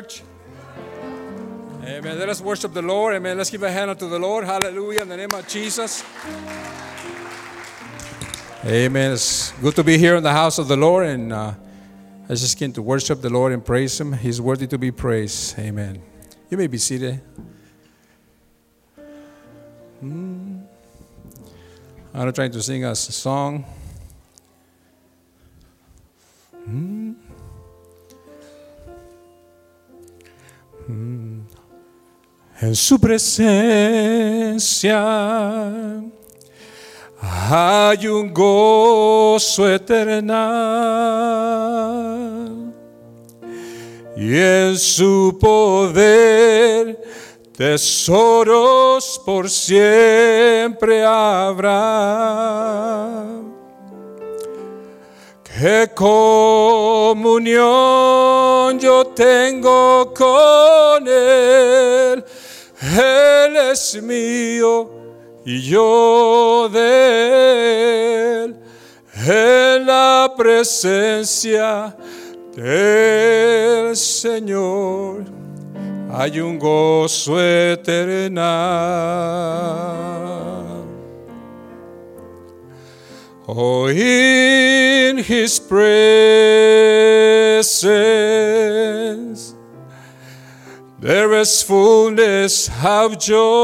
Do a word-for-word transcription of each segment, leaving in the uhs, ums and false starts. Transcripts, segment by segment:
church? Amen. Let us worship the Lord. Amen. Let's give a hand unto the Lord. Hallelujah. In the name of Jesus. Amen. It's good to be here in the house of the Lord. And uh, I just came to worship the Lord and praise Him. He's worthy to be praised. Amen. You may be seated. Hmm. I'm trying to sing us a song. Hmm. Hmm. En su presencia hay un gozo eterno y en su poder tesoros por siempre habrá. Qué comunión yo tengo con Él. Él es mío y yo de Él, en la presencia del Señor hay un gozo eterno. Oh, in His presence there is fullness of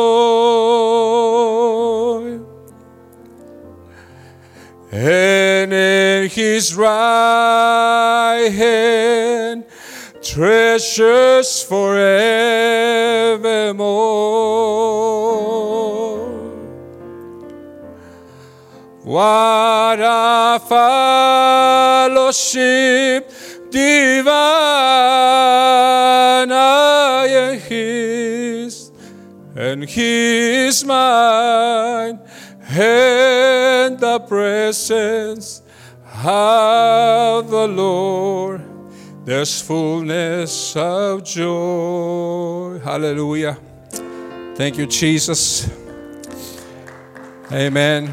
joy, and in His right hand treasures forevermore. What a fellowship divine I am His, and He is mine, and the presence of the Lord, there's fullness of joy. Hallelujah. Thank you, Jesus. Amen.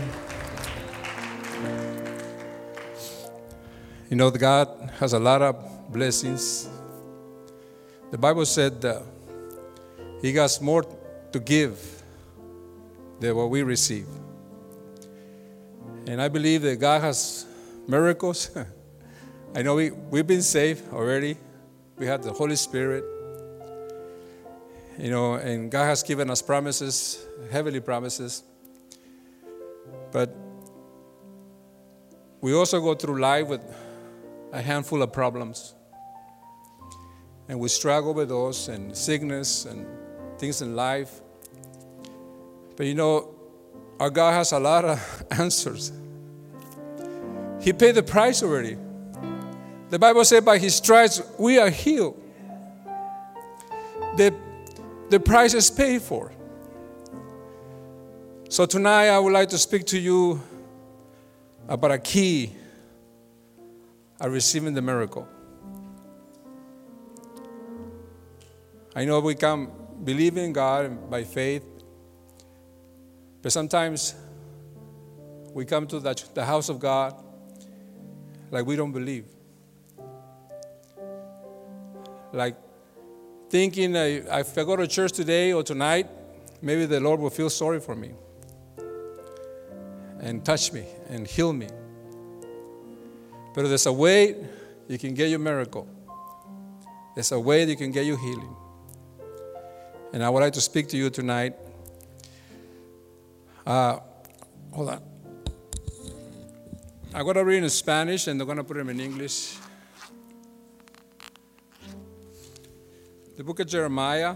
You know, God has a lot of blessings. The Bible said uh, He has more to give than what we receive. And I believe that God has miracles. I know we, we've been saved already. We have the Holy Spirit. You know, and God has given us promises, heavenly promises. But we also go through life with a handful of problems. And we struggle with those and sickness and things in life. But you know, our God has a lot of answers. He paid the price already. The Bible said by His stripes we are healed. The, the price is paid for. So tonight I would like to speak to you about a key of receiving the miracle. I know we come believing in God by faith, but sometimes we come to the, the house of God like we don't believe. Like thinking uh, if I go to church today or tonight, maybe the Lord will feel sorry for me and touch me and heal me. But there's a way you can get your miracle. There's a way that you can get your healing. And I would like to speak to you tonight. Uh, hold on. I'm going to read in Spanish and they're going to put them in English. The book of Jeremiah.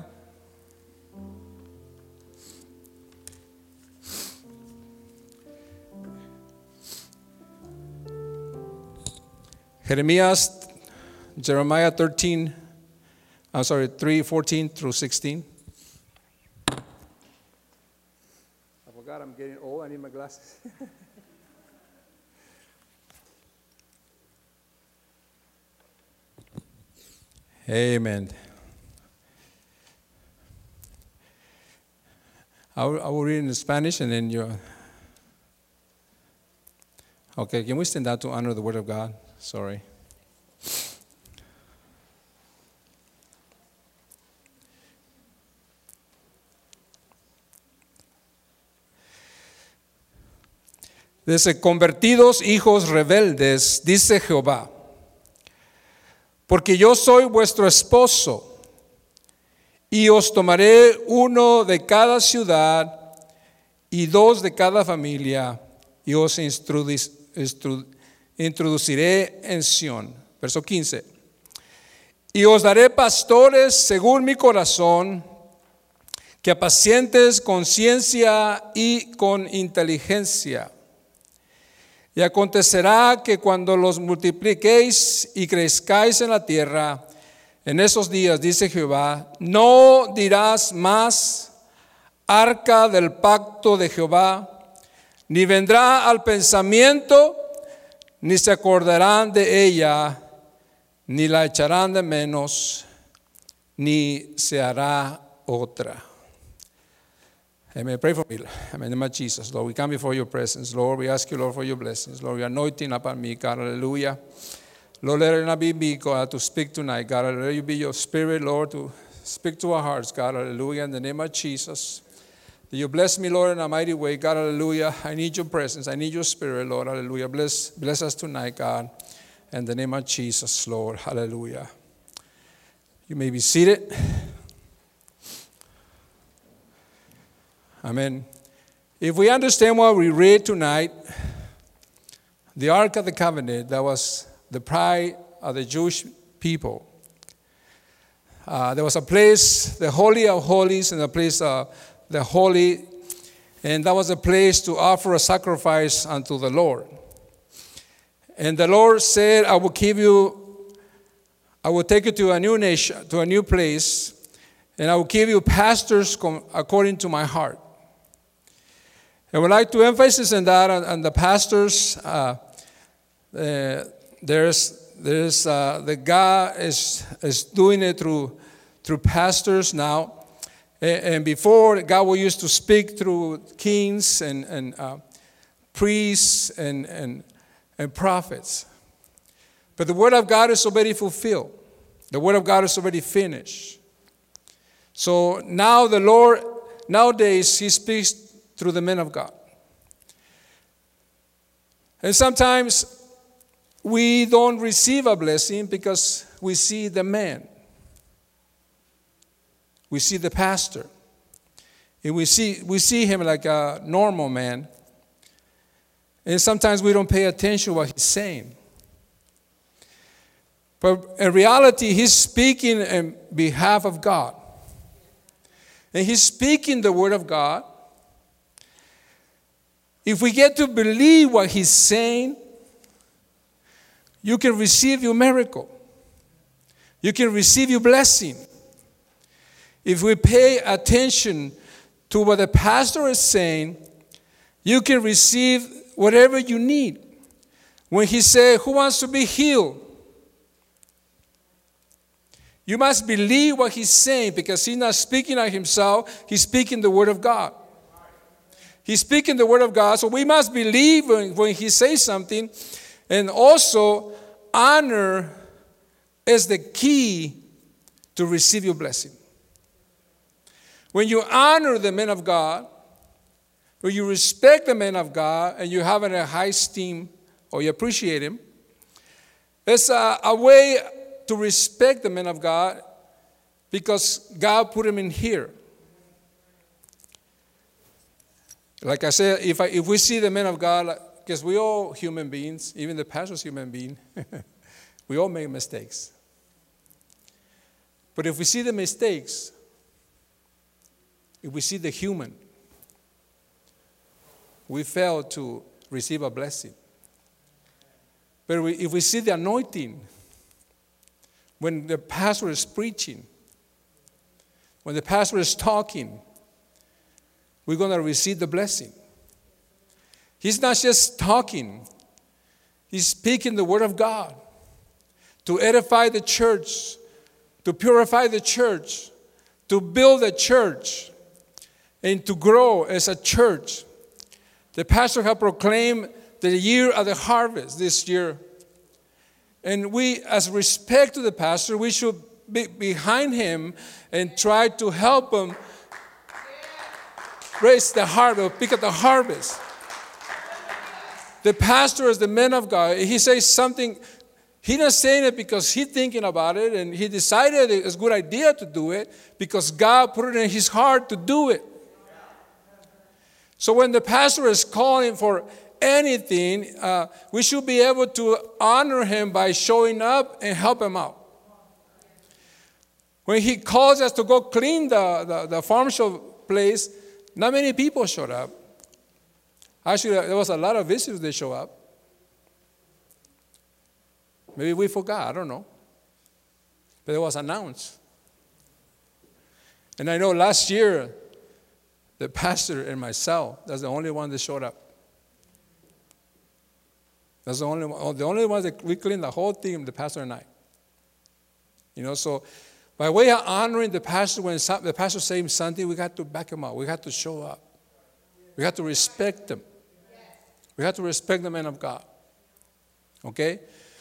Jeremias, Jeremiah thirteen, I'm sorry, three, fourteen through sixteen. I forgot I'm getting old, I need my glasses. Amen. I will, I will read in Spanish and then you. Okay, can we stand out to honor the Word of God? Sorry. Dice, convertidos hijos rebeldes, dice Jehová, porque yo soy vuestro esposo, y os tomaré uno de cada ciudad y dos de cada familia, y os introduc- instru- introduciré en Sión. Verso quince. Y os daré pastores según mi corazón, que apacientes con ciencia y con inteligencia. Y acontecerá que cuando los multipliquéis y crezcáis en la tierra, en esos días, dice Jehová, no dirás más arca del pacto de Jehová, ni vendrá al pensamiento, ni se acordarán de ella, ni la echarán de menos, ni se hará otra. Amen. Pray for me. In the name of Jesus. Lord, we come before your presence. Lord, we ask you, Lord, for your blessings. Lord, your anointing upon me, God. Hallelujah. Lord, let it not be me, God, to speak tonight, God. Let you be your spirit, Lord, to speak to our hearts, God. Hallelujah. In the name of Jesus. That you bless me, Lord, in a mighty way, God. Hallelujah. I need your presence. I need your spirit, Lord. Hallelujah. Bless, bless us tonight, God. In the name of Jesus, Lord. Hallelujah. You may be seated. Amen. If we understand what we read tonight, the Ark of the Covenant, that was the pride of the Jewish people. Uh, there was a place, the Holy of Holies, and a place, uh, the Holy, and that was a place to offer a sacrifice unto the Lord. And the Lord said, I will give you, I will take you to a new nation, to a new place, and I will give you pastors according to my heart. I would like to emphasize on that, and the pastors, uh, uh, there's, there's, uh, the God is, is doing it through, through pastors now. And, and before, God will used to speak through kings and, and uh, priests and, and, and prophets. But the word of God is already fulfilled. The word of God is already finished. So now the Lord, nowadays, He speaks through the men of God. And sometimes we don't receive a blessing because we see the man. We see the pastor. And we see, we see him like a normal man. And sometimes we don't pay attention to what he's saying. But in reality, he's speaking on behalf of God. And he's speaking the word of God. If we get to believe what he's saying, you can receive your miracle. You can receive your blessing. If we pay attention to what the pastor is saying, you can receive whatever you need. When he said, who wants to be healed? You must believe what he's saying, because he's not speaking of himself, he's speaking the word of God. He's speaking the word of God, so we must believe when, when he says something. And also, honor is the key to receive your blessing. When you honor the men of God, when you respect the men of God, and you have a high esteem, or you appreciate him, it's a, a way to respect the men of God, because God put him in here. Like I said, if, I, if we see the men of God, because we all human beings, even the pastor's human being, we all make mistakes. But if we see the mistakes, if we see the human, we fail to receive a blessing. But we, if we see the anointing, when the pastor is preaching, when the pastor is talking, we're going to receive the blessing. He's not just talking. He's speaking the word of God to edify the church, to purify the church, to build the church, and to grow as a church. The pastor has proclaimed the year of the harvest this year. And we, as respect to the pastor, we should be behind him and try to help him raise the harvest, pick up the harvest. the pastors, the men of God, he says something. He's not saying it because he's thinking about it and he decided it's a good idea to do it because God put it in his heart to do it. So when the pastor is calling for anything, uh, we should be able to honor him by showing up and help him out. When he calls us to go clean the, the, the farm show place, not many people showed up. Actually, there was a lot of visitors that showed up. Maybe we forgot, I don't know. But it was announced. And I know last year, the pastor and myself, that's the only one that showed up. That's the only one, the only one that we cleaned the whole team, the pastor and I. You know, so by way of honoring the pastor, when the pastor saying something, we got to back him up. We got to show up. We got to respect them. We have to respect the man of God. Okay?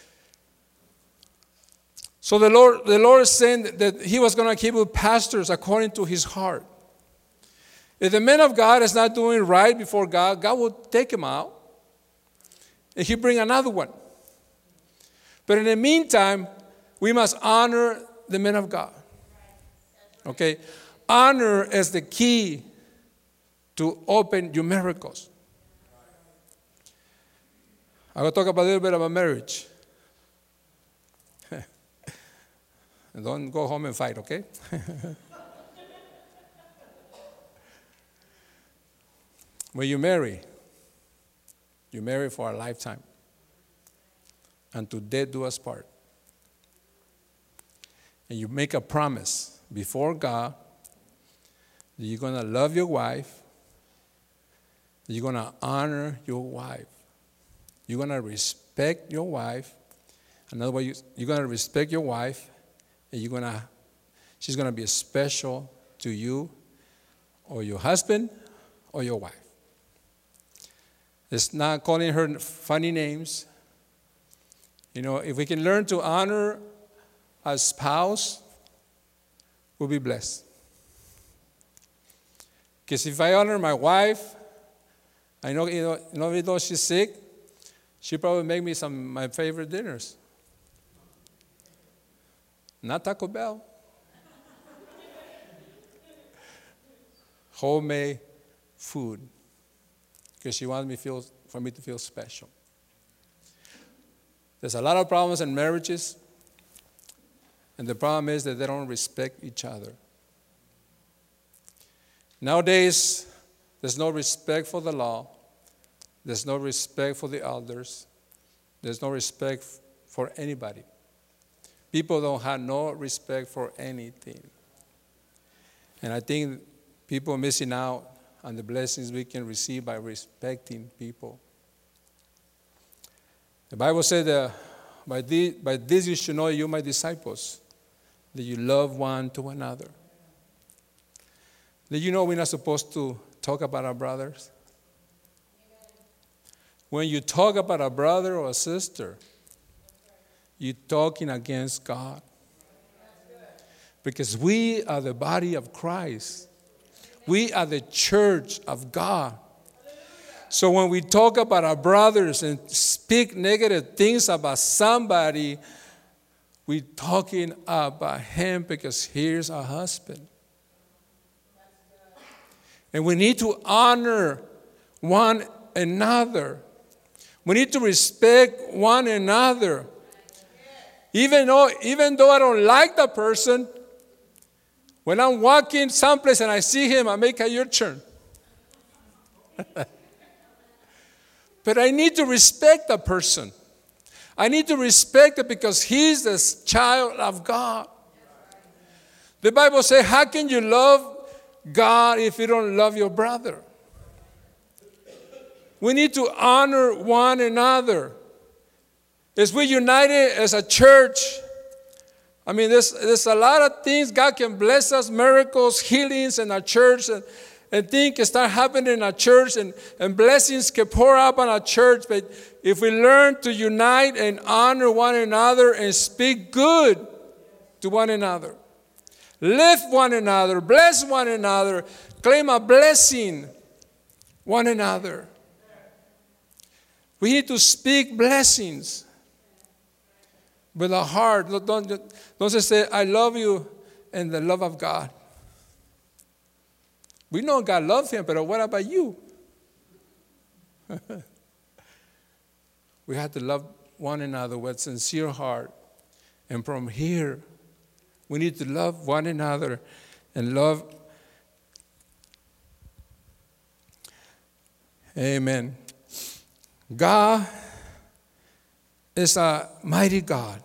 So the Lord, the Lord is saying that he was going to keep with pastors according to his heart. If the man of God is not doing right before God, God will take him out and he'll bring another one. But in the meantime, we must honor the men of God. Okay? Honor is the key to open your miracles. I'm going to talk about a little bit about marriage. Don't go home and fight, okay? When you marry, you marry for a lifetime. And to death do us part. And you make a promise before God that you're going to love your wife, that you're going to honor your wife. You're going to respect your wife. Another way, you're going to respect your wife. And you're gonna, she's going to be special to you or your husband or your wife. It's not calling her funny names. You know, if we can learn to honor our spouse, we'll be blessed. Because if I honor my wife, I know, you know, you know, even though she's sick, she probably make me some of my favorite dinners. Not Taco Bell. Homemade food. Because she wants me feel, for me to feel special. There's a lot of problems in marriages. And the problem is that they don't respect each other. Nowadays, there's no respect for the law. There's no respect for the elders. There's no respect for anybody. People don't have no respect for anything. And I think people are missing out on the blessings we can receive by respecting people. The Bible said that by this, by this you should know you, my disciples, that you love one to another. Did you know we're not supposed to talk about our brothers? When you talk about a brother or a sister, you're talking against God. Because we are the body of Christ. We are the church of God. So when we talk about our brothers and speak negative things about somebody, we're talking about him because he's our husband. And we need to honor one another. We need to respect one another. Even though, even though I don't like the person, when I'm walking someplace and I see him, I make a U-turn. But I need to respect the person. I need to respect it because he's the child of God. The Bible says, how can you love God if you don't love your brother? We need to honor one another. As we united as a church, I mean, there's, there's a lot of things God can bless us, miracles, healings in our church, and, and things can start happening in our church, and, and blessings can pour up on our church. But if we learn to unite and honor one another and speak good to one another, lift one another, bless one another, claim a blessing one another. We need to speak blessings with our heart. Don't, don't, don't just say, I love you, and the love of God. We know God loves him, but what about you? We have to love one another with sincere heart. And from here, we need to love one another and love. Amen. God is a mighty God.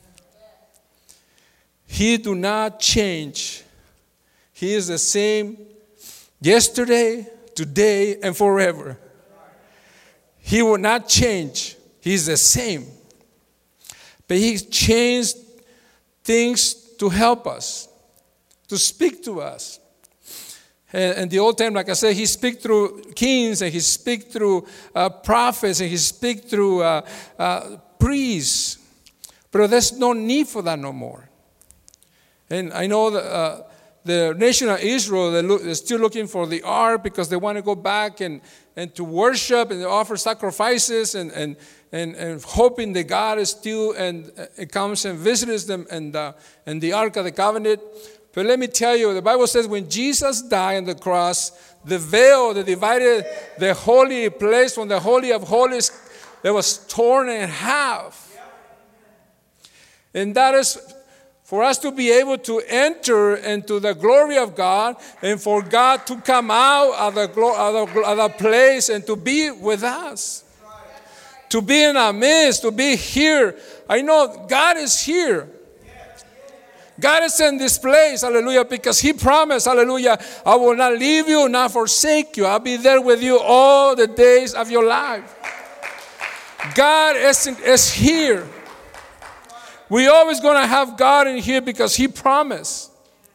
He do not change. He is the same yesterday, today, and forever. He will not change. He's the same. But he changed things to help us, to speak to us. And in the old time, like I said, he speak through kings, and he speak through uh, prophets, and he speak through uh, uh, priests. But there's no need for that no more. And I know that uh, the nation of Israel, they're, look, they're still looking for the ark because they want to go back and, and to worship and offer sacrifices and, and, and, and hoping that God is still and uh, comes and visits them and, uh, and the Ark of the Covenant. But let me tell you, the Bible says when Jesus died on the cross, the veil that divided the holy place from the Holy of Holies, that was torn in half. And that is for us to be able to enter into the glory of God and for God to come out of the, glo- of the, of the place and to be with us. To be in our midst, to be here. I know God is here. God is in this place, hallelujah, because he promised, hallelujah, I will not leave you, not forsake you. I'll be there with you all the days of your life. God is, is here. We're always going to have God in here because he promised.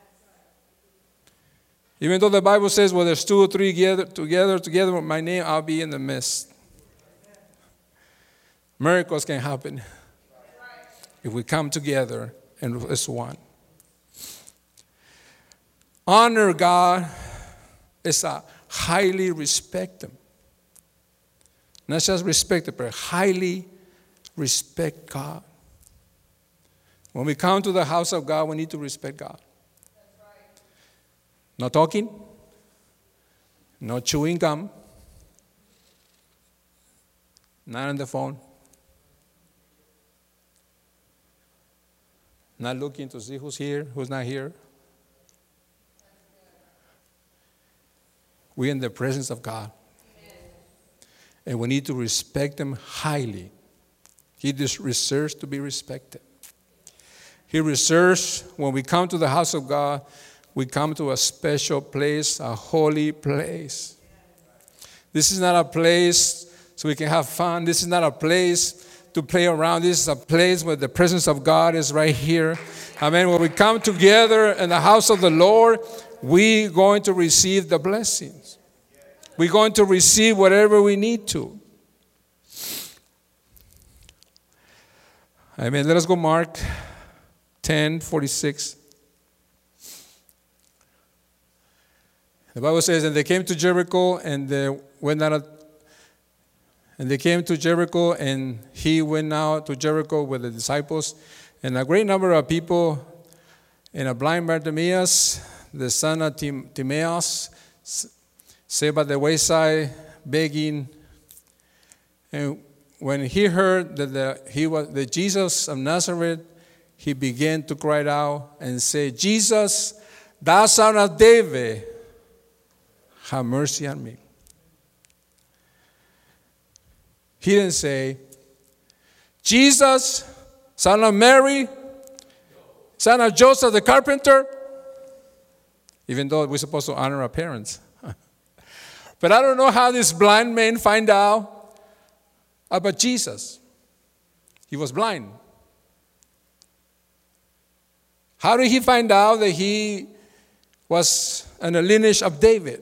Even though the Bible says, well, there's two or three together, together, together with my name, I'll be in the midst. Miracles can happen if we come together and as one. Honor God is a highly respect him. Not just respect him, but highly respect God. When we come to the house of God, we need to respect God. No talking, no chewing gum, not on the phone, not looking to see who's here, who's not here. We're in the presence of God. Amen. And we need to respect him highly. He deserves to be respected. He reserves, when we come to the house of God, we come to a special place, a holy place. This is not a place so we can have fun. This is not a place to play around. This is a place where the presence of God is right here. Amen. When we come together in the house of the Lord, we're going to receive the blessings. We're going to receive whatever we need to. Amen. Let us go Mark ten forty-six. The Bible says, and they came to Jericho, and they went out, and they came to Jericho, and he went out to Jericho with the disciples, and a great number of people, and a blind Bartimaeus, the son of Tim, Timaeus, sat by the wayside begging. And when he heard that the, he was the Jesus of Nazareth, he began to cry out and say, Jesus, thou son of David, have mercy on me. He didn't say, Jesus, son of Mary, son of Joseph the carpenter, even though we're supposed to honor our parents. But I don't know how this blind man find out about Jesus. He was blind. How did he find out that he was in the lineage of David?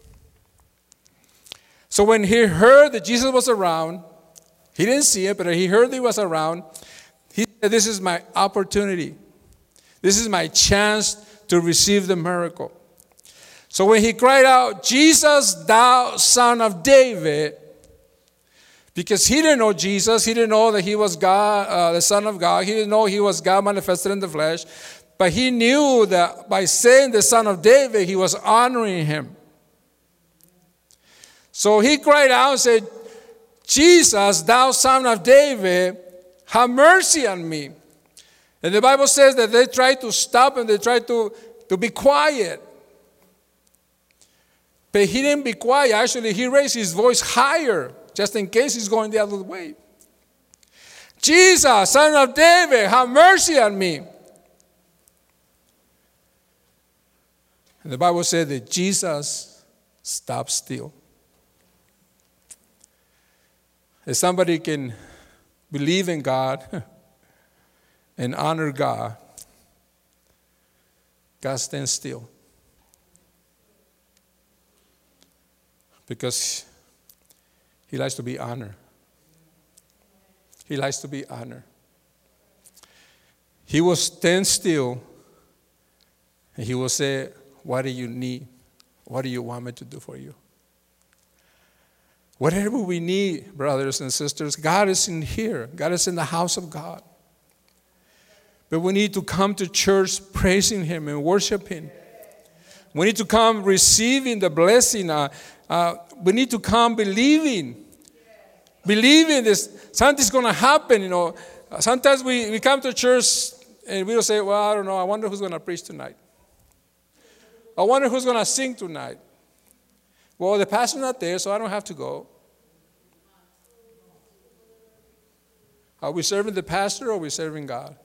So when he heard that Jesus was around, he didn't see it, but he heard he was around, he said, this is my opportunity. This is my chance to receive the miracle. So when he cried out, Jesus, thou son of David, Because he didn't know Jesus. He didn't know that he was God, uh, the Son of God. He didn't know he was God manifested in the flesh. But he knew that by saying the Son of David, he was honoring him. So he cried out and said, Jesus, thou Son of David, have mercy on me. And the Bible says that they tried to stop him. They tried to, to be quiet. But he didn't be quiet. Actually, he raised his voice higher, just in case he's going the other way. Jesus, Son of David, have mercy on me. And the Bible said that Jesus stopped still. If somebody can believe in God and honor God, God stands still. Because he likes to be honored. He likes to be honored. He will stand still and he will say, what do you need? What do you want me to do for you? Whatever we need, brothers and sisters, God is in here. God is in the house of God. But we need to come to church praising him and worshiping. We need to come receiving the blessing. Uh, uh, we need to come believing. Believing this. Something's going to happen, you know. Sometimes we, we come to church and we'll say, well, I don't know. I wonder who's going to preach tonight. I wonder who's going to sing tonight. Well, the pastor's not there, so I don't have to go. Are we serving the pastor or are we serving God?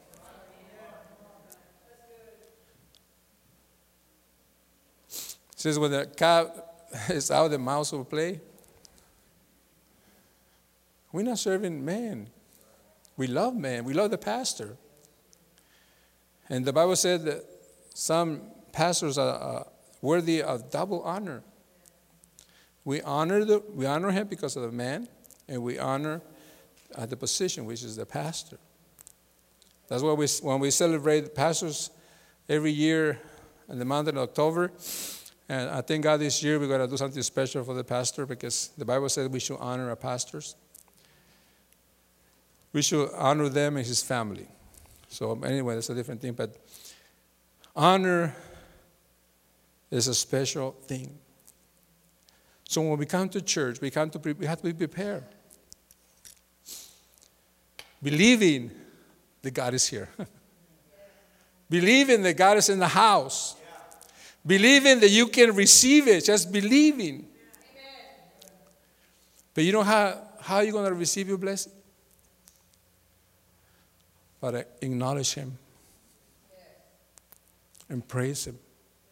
It says when the cat is out, the mouse will play. We're not serving man. We love man. We love the pastor. And the Bible said that some pastors are uh, worthy of double honor. We honor the we honor him because of the man, and we honor uh, the position, which is the pastor. That's why we when we celebrate pastors every year in the month of October. And I thank God this year we're going to do something special for the pastor because the Bible says we should honor our pastors. We should honor them and his family. So anyway, that's a different thing. But honor is a special thing. So when we come to church, we come to pre- we have to be prepared, believing that God is here, believing that God is in the house, believing that you can receive it. Just believing. But you know how how are you going to receive your blessing? But acknowledge him and praise him.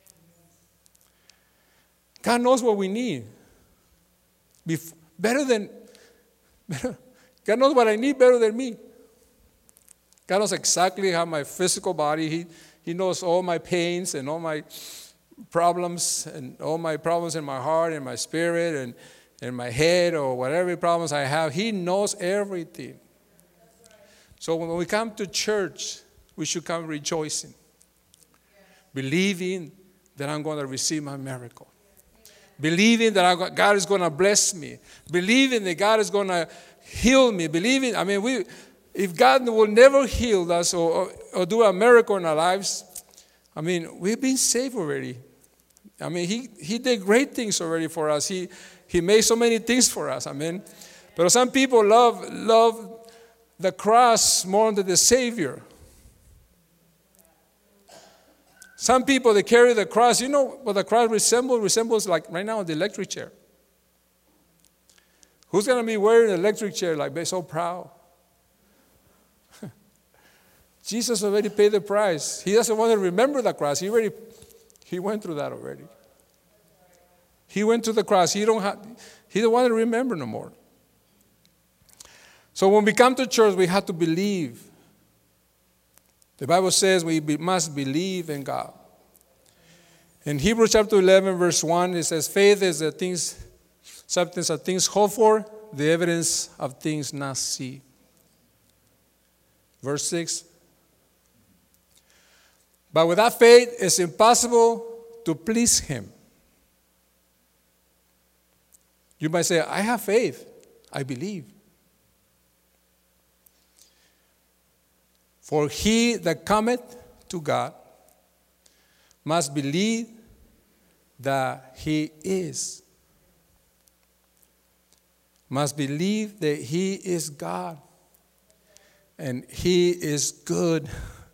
God knows what we need. Bef- better than, better, God knows what I need better than me. God knows exactly how my physical body, he, he knows all my pains and all my problems and all my problems in my heart and my spirit and in my head or whatever problems I have. He knows everything. So when we come to church, we should come rejoicing, believing that I'm going to receive my miracle. Believing that God is going to bless me. Believing that God is going to heal me. Believing, I mean, we, if God will never heal us or, or, or do a miracle in our lives, I mean, we've been saved already. I mean, he, he did great things already for us. He, he made so many things for us. I mean, but some people love, love the cross more than the Savior. Some people, they carry the cross. You know what the cross resembles? Resembles like right now the electric chair. Who's going to be wearing an electric chair like they're so proud? Jesus already paid the price. He doesn't want to remember the cross. He already, he went through that already. He went to the cross. He don't have, he don't want to remember no more. So when we come to church, we have to believe. The Bible says we be, must believe in God. In Hebrews chapter eleven, verse one, it says, faith is the things, substance of things hoped for, the evidence of things not seen. Verse six, but without faith, it's impossible to please him. You might say, I have faith. I believe. For he that cometh to God must believe that he is. Must believe that he is God. And he is good.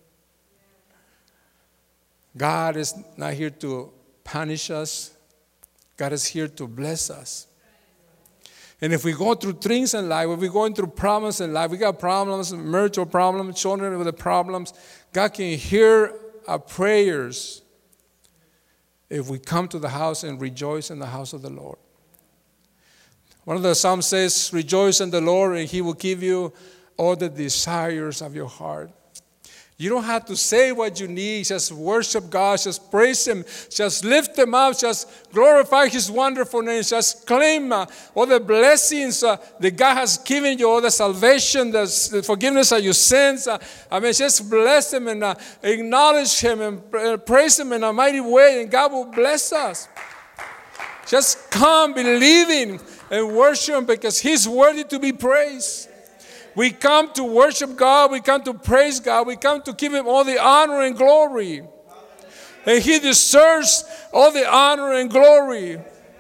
God is not here to punish us. God is here to bless us. And if we go through things in life, if we're going through problems in life, we got problems, marital problems, children with the problems, God can hear our prayers if we come to the house and rejoice in the house of the Lord. One of the Psalms says, rejoice in the Lord and he will give you all the desires of your heart. You don't have to say what you need. Just worship God. Just praise him. Just lift him up. Just glorify his wonderful name. Just claim uh, all the blessings uh, that God has given you, all the salvation, the, the forgiveness of your sins. Uh, I mean, just bless him and uh, acknowledge him and uh, praise him in a mighty way, and God will bless us. Just come believing and worship him because he's worthy to be praised. We come to worship God. We come to praise God. We come to give him all the honor and glory. And he deserves all the honor and glory.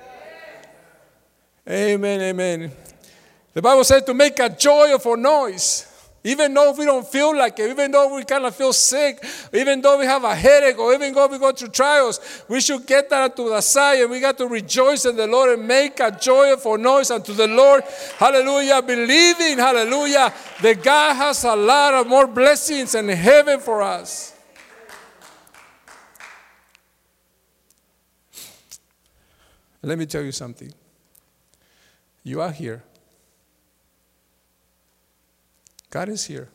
Amen, amen. The Bible says to make a joyful noise. Even though we don't feel like it, even though we kind of feel sick, even though we have a headache, or even though we go through trials, we should get that to the side and we got to rejoice in the Lord and make a joyful noise unto the Lord. Hallelujah. Believing, hallelujah, that God has a lot of more blessings in heaven for us. Let me tell you something. You are here. God is here.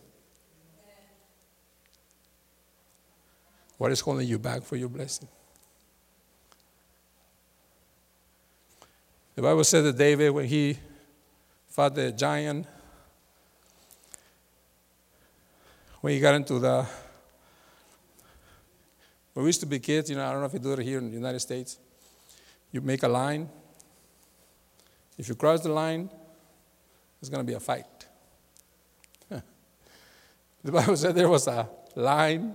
What is holding you back for your blessing? The Bible said that David, when he fought the giant, when he got into the, when we used to be kids, you know, I don't know if you do it here in the United States, you make a line. If you cross the line, there's going to be a fight. The Bible said there was a line,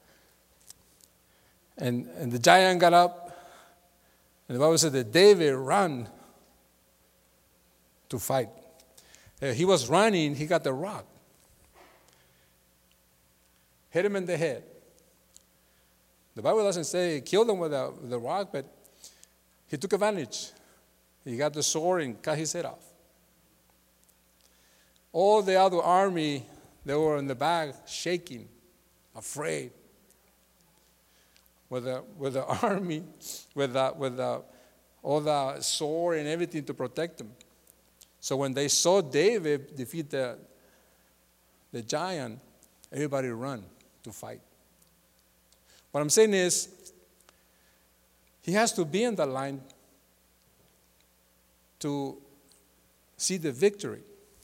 and, and the giant got up, and the Bible said that David ran to fight. Uh, he was running, he got the rock. Hit him in the head. The Bible doesn't say he killed him with the, with the rock, but he took advantage. He got the sword and cut his head off. All the other army, they were in the back, shaking, afraid. With the, with the army, with, the, with the, all the sword and everything to protect them. So when they saw David defeat the, the giant, everybody ran to fight. What I'm saying is, he has to be in the line to see the victory.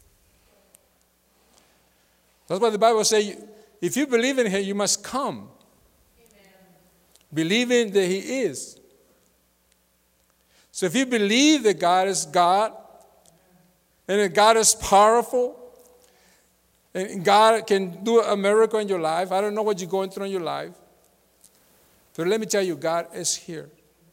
That's why the Bible says, if you believe in him, you must come. Amen. Believing that he is. So if you believe that God is God, and that God is powerful, and God can do a miracle in your life, I don't know what you're going through in your life, but let me tell you, God is here.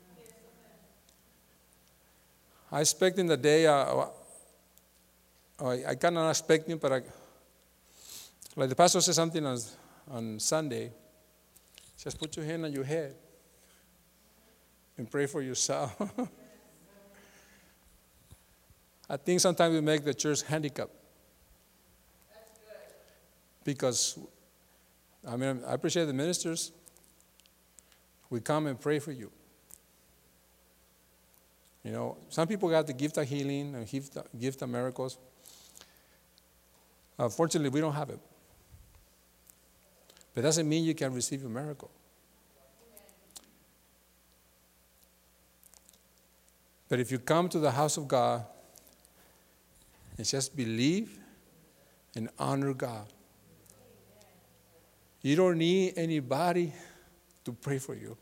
I expect in the day, uh, I, I cannot expect him, but I, like the pastor said something on, on Sunday, just put your hand on your head and pray for yourself. I think sometimes we make the church handicapped. Because, I mean, I appreciate the ministers. We come and pray for you. You know, some people got the gift of healing and gift, gift of miracles. Unfortunately, we don't have it. But it doesn't mean you can receive a miracle. But if you come to the house of God and just believe and honor God, you don't need anybody to pray for you.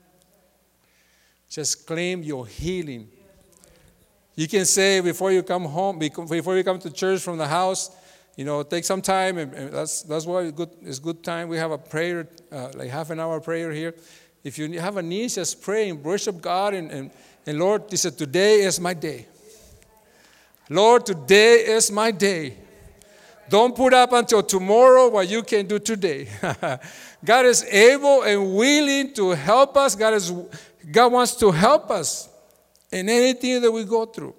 Just claim your healing. You can say before you come home, before you come to church from the house, you know, take some time, and, and that's that's why it's good, it's good time. We have a prayer, uh, like half an hour prayer here. If you have a need, just pray and worship God. And, and, and Lord, He said, today is my day. Lord, today is my day. Don't put up until tomorrow what you can do today. God is able and willing to help us. God is God wants to help us in anything that we go through.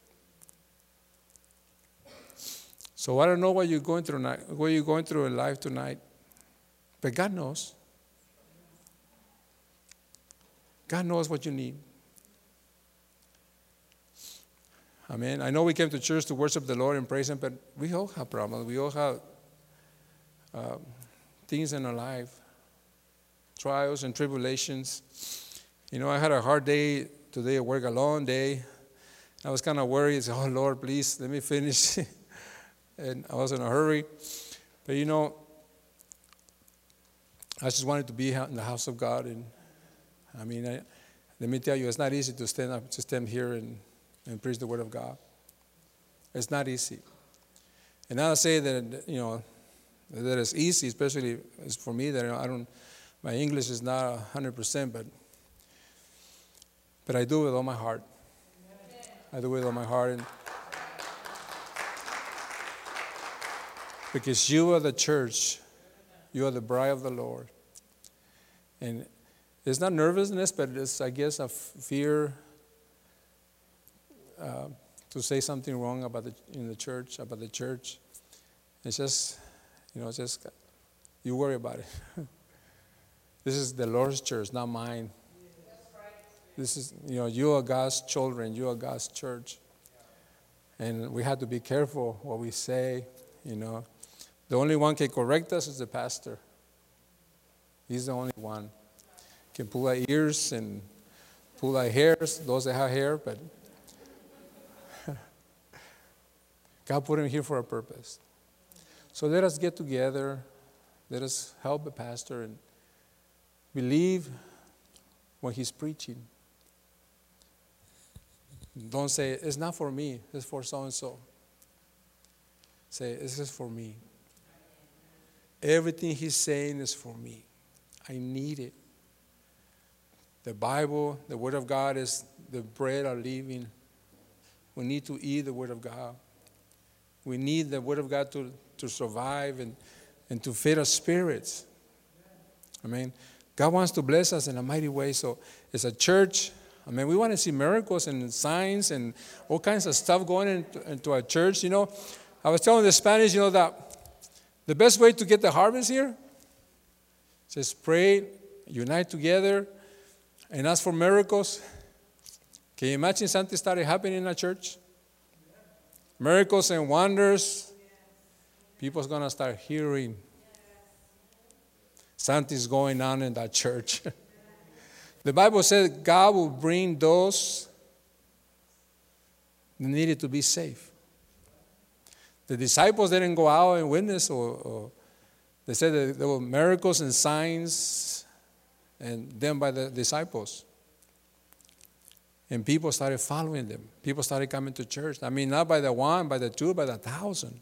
So I don't know what you're going through tonight, what you're going through in life tonight, but God knows. God knows what you need. Amen. I know we came to church to worship the Lord and praise Him, but we all have problems. We all have uh, things in our life, trials and tribulations. You know, I had a hard day today at work, a long day. I was kind of worried. I said, oh, Lord, please, let me finish. And I was in a hurry. But, you know, I just wanted to be in the house of God. And, I mean, I, let me tell you, it's not easy to stand up, to stand here and, and preach the Word of God. It's not easy. And I'll say that, you know, that it's easy, especially for me, that I don't, my English is not one hundred percent, but but I do it with all my heart. I do it with all my heart. And because you are the church, you are the bride of the Lord. And it's not nervousness, but it's, I guess, a fear uh, to say something wrong about the in the church, about the church. It's just, you know, it's just, you worry about it. This is the Lord's church, not mine. This is, you know, you are God's children, you are God's church. And we have to be careful what we say, you know. The only one can correct us is the pastor. He's the only one. Can pull our ears and pull our hairs, those that have hair, but God put him here for a purpose. So let us get together. Let us help the pastor and believe what he's preaching. Don't say, it's not for me, it's for so-and-so. Say, this is for me. Everything he's saying is for me. I need it. The Bible, the Word of God is the bread of living. We need to eat the Word of God. We need the Word of God to, to survive and, and to feed our spirits. I mean, God wants to bless us in a mighty way. So as a church, I mean, we want to see miracles and signs and all kinds of stuff going into, into our church. You know, I was telling the Spanish, you know, that the best way to get the harvest here is just pray, unite together, and ask for miracles. Can you imagine something started happening in a church? Miracles and wonders. People's going to start hearing something's going on in that church. The Bible says God will bring those that needed to be saved. The disciples didn't go out and witness, or, or they said that there were miracles and signs, and done by the disciples. And people started following them. People started coming to church. I mean, not by the one, by the two, by the thousand.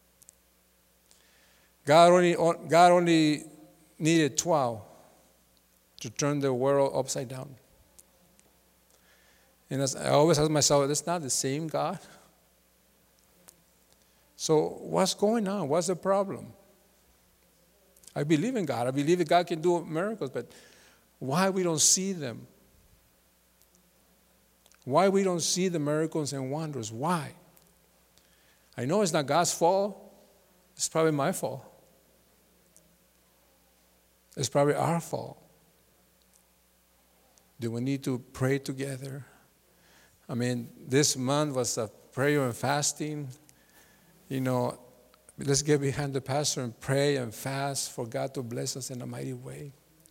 God only, God only needed twelve to turn the world upside down. And as I always ask myself, that's not the same God. So what's going on? What's the problem? I believe in God. I believe that God can do miracles, but why we don't see them? Why we don't see the miracles and wonders? Why? I know it's not God's fault. It's probably my fault. It's probably our fault. Do we need to pray together? I mean, this month was a prayer and fasting. You know, let's get behind the pastor and pray and fast for God to bless us in a mighty way.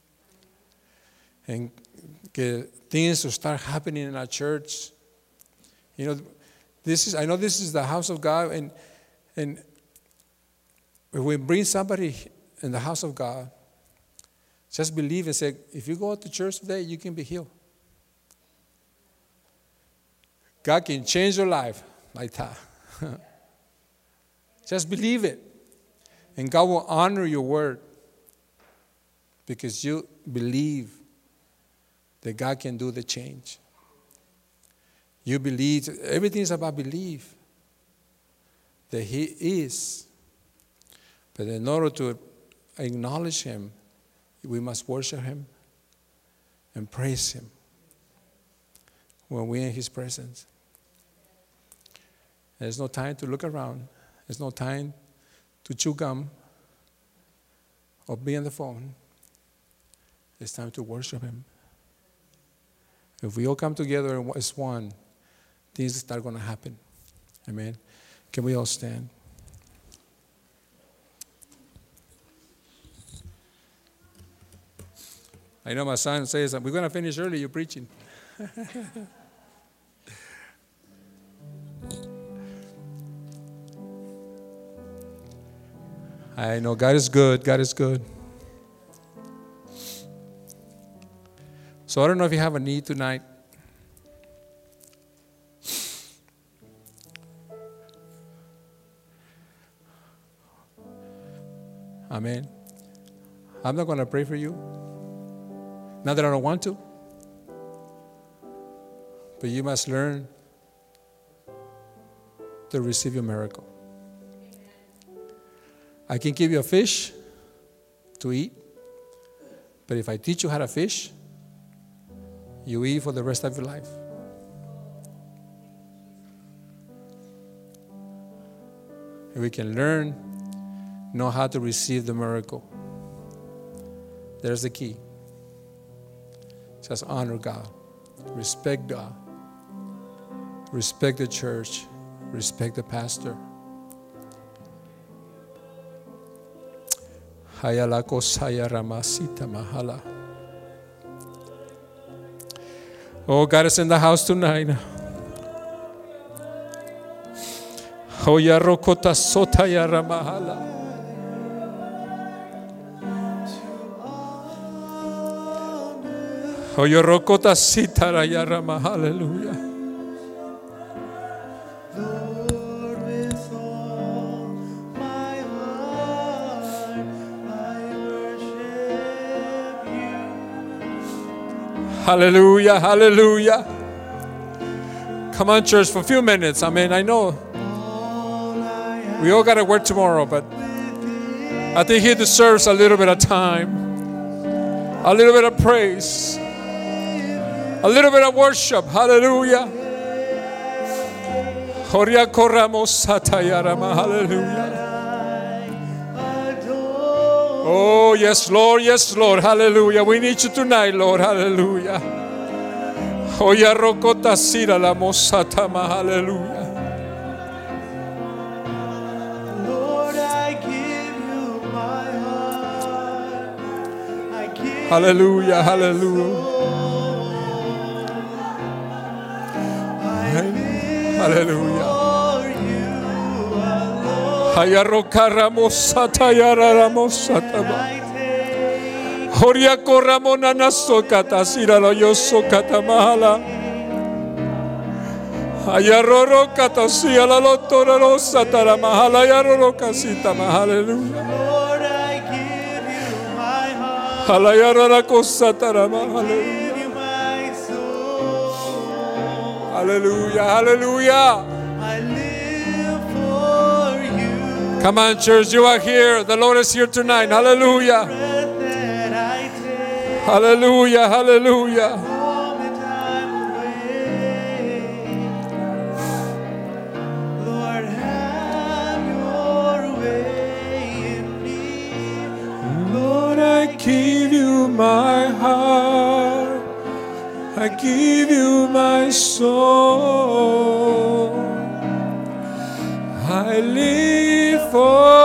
And get things to start happening in our church. You know, this is I know this is the house of God, and and if we bring somebody in the house of God, just believe and say, if you go to church today, you can be healed. God can change your life like that. Just believe it. And God will honor your word because you believe that God can do the change. You believe, everything is about belief, that He is. But in order to acknowledge Him, we must worship Him and praise Him when we're in His presence. There's no time to look around. There's no time to chew gum or be on the phone. It's time to worship Him. If we all come together as one, things start going to happen. Amen. Can we all stand? I know my son says, we're going to finish early, you're preaching. I know God is good. God is good. So I don't know if you have a need tonight. Amen. I'm not going to pray for you. Not that I don't want to. But you must learn to receive your miracle. I can give you a fish to eat. But if I teach you how to fish, you eat for the rest of your life. And we can learn, know how to receive the miracle. There's the key. Just honor God. Respect God. Respect the church. Respect the pastor. Hayala kosaya ramasita mahala. Oh, God is in the house tonight. Oh, ya rokota sota ya ramahala. Oh, ya rokota sita ya rama. Hallelujah. Hallelujah, hallelujah. Come on, church, for a few minutes. I mean, I know we all got to work tomorrow, but I think He deserves a little bit of time, a little bit of praise, a little bit of worship. Hallelujah. Hallelujah. Oh, yes, Lord, yes, Lord, hallelujah. We need you tonight, Lord, hallelujah. Oh, ya rokota sira la mosatama, hallelujah. Lord, I give you my heart. I give Hallelujah, hallelujah. Hallelujah. Hayarokara mosata yarara mosataba. Horia koramona nasokata siralo yosokata mahala. Hayaroro kata siala lotoro satara mahala yaroro kasita hallelujah. Lord, I give you my heart. Halayarara kosatara mahala. Give you my soul. Hallelujah, hallelujah. I live for you. Come on, church, you are here. The Lord is here tonight. Hallelujah. Breath that I take. Hallelujah, hallelujah. Moment I'm away. Lord, have your way in me. Lord, I give you my heart. I give you my soul. I live for